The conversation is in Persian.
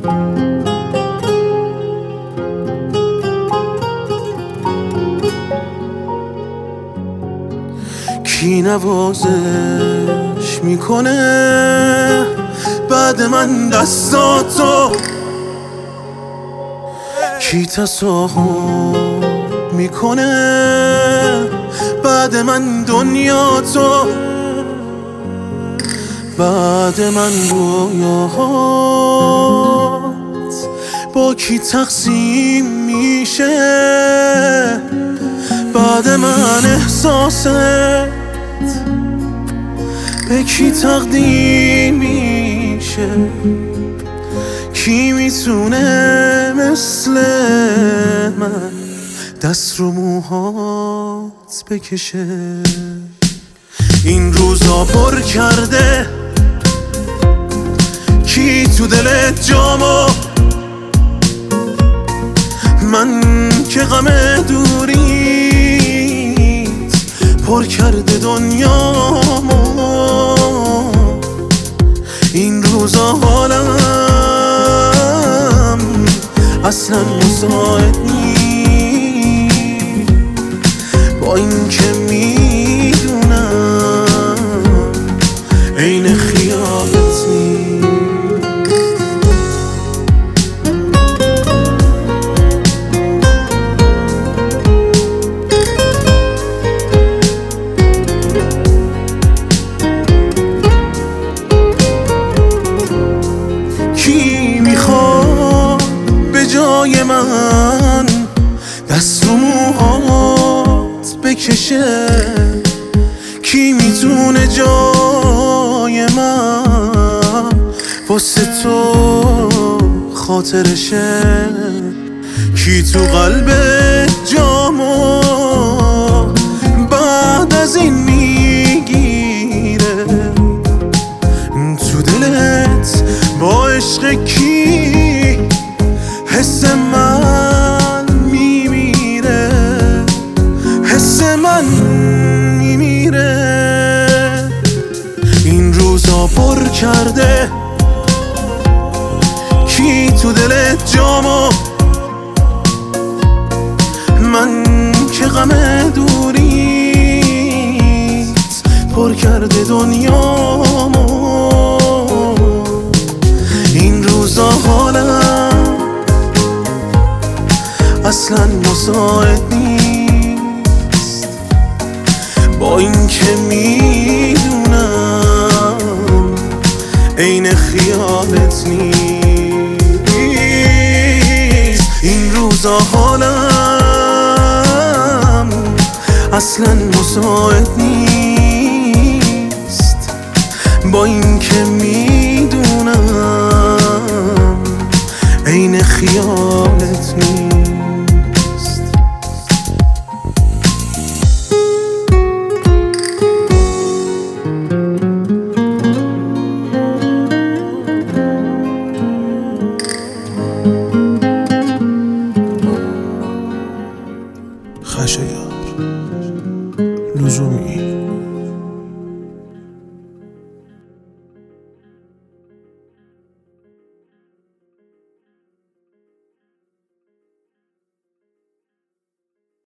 کی نوازش میکنه بعد من دستاتو؟ کی تصاحب میکنه بعد من دنیاتو؟ بعد من رویاهات با کی تقسیم میشه؟ بعد من احساست به کی تقدیم میشه؟ کی میتونه مثل من دست رو موهات بکشه؟ این روزا پر کرده کی تو دلت جامو؟ من که غم دوریت پر کرده دنیامو. این روزا حالم اصلا مساعد نیست، با این که میدونم عین خیالت نیست. کی میخواد به جای من دست رو موهات بکشه؟ کی میتونه جای من واسه تو خاطرشه؟ کی تو قلب جامو بعد از این میگیره؟ تو دلت با عشق کی حس من میمیره؟ حس من میمیره. این روزا پر کرده کی تو دلت جامو؟ من که غم دوریت پر کرده دنیامو. این روزا حالم اصلا مساعد نیست، با این که میدونم عین خیالت نیست. این روزا حالم اصلا مساعد نیست، با این که میدونم عین خیالت نیست. خشایار لزومی